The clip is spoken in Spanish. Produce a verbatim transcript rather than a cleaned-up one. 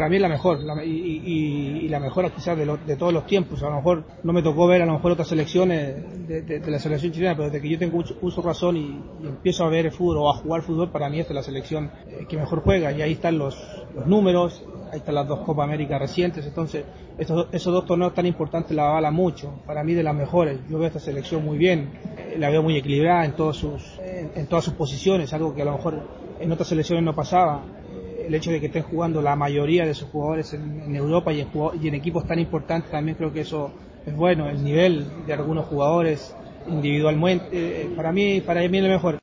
para mí es la mejor, la, y, y, y la mejor quizás de, lo, de todos los tiempos. A lo mejor no me tocó ver a lo mejor otras selecciones de, de, de la selección chilena, pero desde que yo tengo uso, uso razón y, y empiezo a ver el fútbol o a jugar fútbol, para mí esta es la selección eh, que mejor juega, y ahí están los, los números, ahí están las dos Copa América recientes. Entonces estos, esos dos torneos tan importantes la avalan mucho, para mí de las mejores. Yo veo esta selección muy bien, eh, la veo muy equilibrada en, todos sus, en, en todas sus posiciones, algo que a lo mejor en otras selecciones no pasaba. El hecho de que estén jugando la mayoría de sus jugadores en, en Europa y en, y en equipos tan importantes, también creo que eso es bueno. El nivel de algunos jugadores individualmente, eh, para mí para mí es lo mejor.